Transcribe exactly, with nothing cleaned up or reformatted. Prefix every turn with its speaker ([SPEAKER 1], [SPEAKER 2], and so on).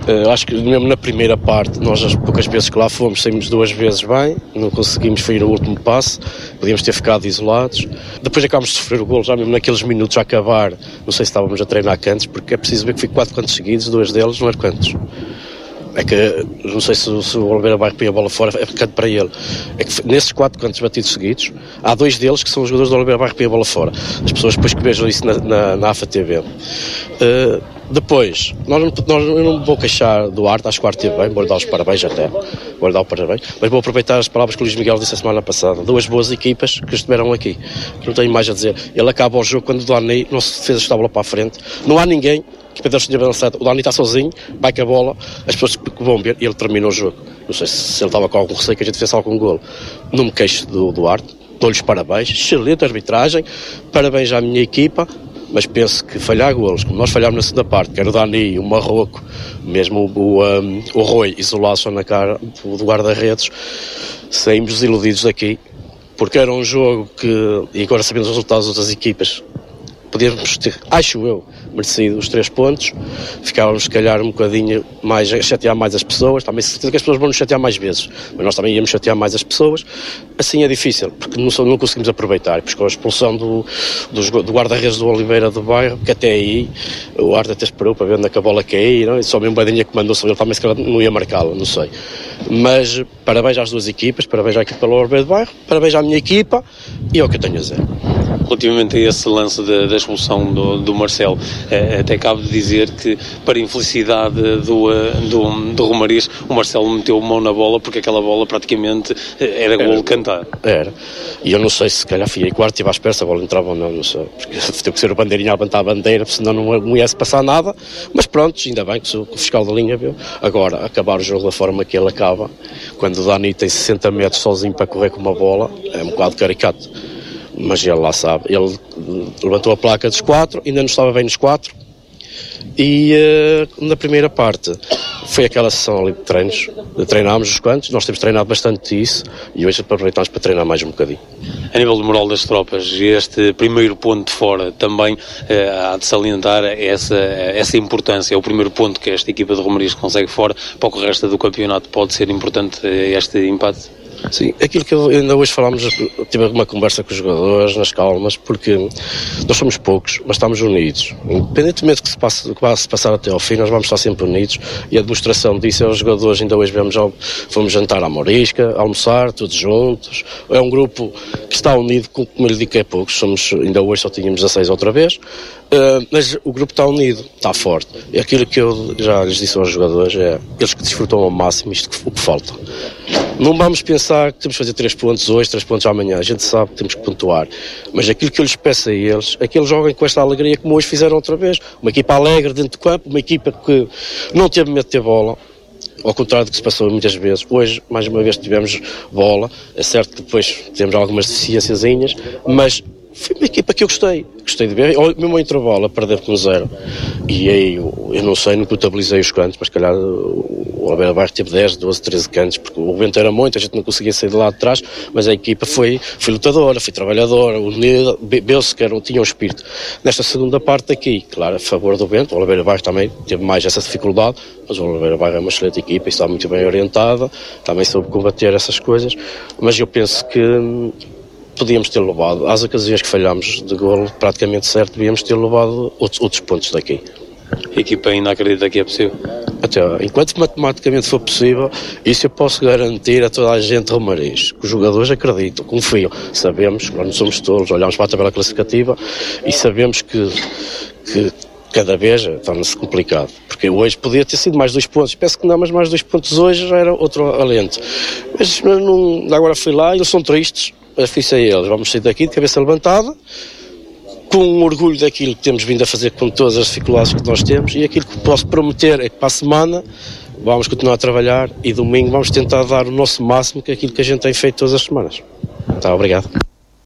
[SPEAKER 1] Uh, acho que mesmo na primeira parte, nós as poucas vezes que lá fomos, saímos duas vezes bem, não conseguimos fazer o último passe, podíamos ter ficado isolados. Depois acabámos de sofrer o golo, já mesmo naqueles minutos a acabar, não sei se estávamos a treinar cantos, porque é preciso ver que fui quatro cantos seguidos, dois deles não eram cantos. É que, não sei se, se o Oliveira vai repetir a bola fora, é canto para ele. É que nesses quatro cantos batidos seguidos, há dois deles que são os jogadores do Oliveira vai repetir a bola fora. As pessoas depois que vejam isso na, na, na A F A T V. Uh, depois, nós, nós, eu não vou queixar do Arte, acho que o Arte esteve bem, vou-lhe dar os parabéns até, vou-lhe dar os parabéns, mas vou aproveitar as palavras que o Luís Miguel disse a semana passada. Duas boas equipas que estiveram aqui. Não tenho mais a dizer. Ele acaba o jogo quando o Dani não se fez esta bola para a frente. Não há ninguém. Que Pedro tinha avançado, o Dani está sozinho, vai com a bola, as pessoas que vão ver e ele terminou o jogo. Não sei se ele estava com algum receio que a gente fizesse algum golo. Não me queixo do Duarte, dou-lhes parabéns, excelente arbitragem, parabéns à minha equipa, mas penso que falhar golos, como nós falhámos na segunda parte, que era o Dani, o Marroco, mesmo o, um, o Rui isolado só na cara do guarda-redes, saímos desiludidos daqui, porque era um jogo que, e agora sabendo os resultados das outras equipas, podíamos ter, acho eu, merecido os três pontos, ficávamos se calhar um bocadinho mais a chatear mais as pessoas, também se que as pessoas vão nos chatear mais vezes, mas nós também íamos chatear mais as pessoas, assim é difícil, porque não, não conseguimos aproveitar, porque com a expulsão do, do, do guarda-redes do Oliveira do Bairro, que até aí o Arte até esperou para ver onde é que a bola cair, não? E só mesmo Badinha que mandou, ele também se calhar não ia marcá-la, não sei. Mas parabéns às duas equipas, parabéns à equipa do Oliveira do Bairro, parabéns à minha equipa e é o que eu tenho a dizer.
[SPEAKER 2] Relativamente a esse lance da, da expulsão do, do Marcelo, eh, até cabe de dizer que, para a infelicidade do, do, do Romariz, o Marcelo meteu mão na bola porque aquela bola praticamente era, era golo cantar.
[SPEAKER 1] Era. E eu não sei se calhar fui aí quarto, estive à espera se a bola entrava ou não, não sei. Porque teve que ser o bandeirinho a levantar a bandeira, senão não, não ia se passar nada. Mas pronto, ainda bem que o fiscal da linha viu. Agora, acabar o jogo da forma que ele acaba, quando o Dani tem sessenta metros sozinho para correr com uma bola, é um bocado caricato. Mas ele lá sabe, ele levantou a placa dos quatro, ainda não estava bem nos quatro, e uh, na primeira parte foi aquela sessão ali de treinos, treinámos os quantos, nós temos treinado bastante isso, e hoje aproveitámos para treinar mais um bocadinho.
[SPEAKER 2] A nível do moral das tropas, este primeiro ponto de fora também uh, há de salientar essa, essa importância, é o primeiro ponto que esta equipa de Romariz consegue fora, para o que o resto do campeonato pode ser importante este empate.
[SPEAKER 1] Sim, aquilo que eu, ainda hoje falámos, tive uma conversa com os jogadores nas calmas, porque nós somos poucos, mas estamos unidos. Independentemente do que se, passe, do que vai se passar até ao fim, nós vamos estar sempre unidos, e a demonstração disso é os jogadores. Ainda hoje vemos, fomos jantar à Morisca, almoçar, todos juntos. É um grupo que está unido, como eu lhe digo que é poucos, somos, ainda hoje só tínhamos dezasseis outra vez, uh, mas o grupo está unido, está forte. E aquilo que eu já lhes disse aos jogadores é, eles que desfrutam ao máximo isto que, o que falta. Não vamos pensar que temos que fazer três pontos hoje, três pontos amanhã. A gente sabe que temos que pontuar. Mas aquilo que eu lhes peço a eles é que eles joguem com esta alegria como hoje fizeram outra vez. Uma equipa alegre dentro do campo, uma equipa que não teve medo de ter bola. Ao contrário do que se passou muitas vezes. Hoje, mais uma vez, tivemos bola. É certo que depois temos algumas deficiênciazinhas, mas foi uma equipa que eu gostei. Gostei de ver. Mesmo ao intervalo, a perder com zero. E aí, eu, eu não sei, não contabilizei os cantos, mas se calhar o Oliveira Bairro teve dez, doze, treze cantos, porque o vento era muito, a gente não conseguia sair de lá de trás, mas a equipa foi, foi lutadora, foi trabalhadora, unida, viu-se que era, tinha um espírito. Nesta segunda parte aqui, claro, a favor do vento, o Oliveira Bairro também teve mais essa dificuldade, mas o Oliveira Bairro é uma excelente equipa e está muito bem orientada, também soube combater essas coisas, mas eu penso que podíamos ter levado, às ocasiões que falhámos de golo praticamente certo, devíamos ter levado outros, outros pontos daqui.
[SPEAKER 2] A equipa ainda acredita que é possível?
[SPEAKER 1] Até, enquanto matematicamente for possível, isso eu posso garantir a toda a gente de Romariz, que os jogadores acreditam, confiam, sabemos, nós não somos tolos, olhamos para a tabela classificativa e sabemos que, que cada vez torna-se complicado, porque hoje podia ter sido mais dois pontos, penso que não, mas mais dois pontos hoje já era outro alento, mas não, agora fui lá, eles são tristes, mas fiz a eles, vamos sair daqui de cabeça levantada, com um orgulho daquilo que temos vindo a fazer com todas as dificuldades que nós temos, e aquilo que posso prometer é que para a semana vamos continuar a trabalhar e domingo vamos tentar dar o nosso máximo, que é aquilo que a gente tem feito todas as semanas. Tá, obrigado.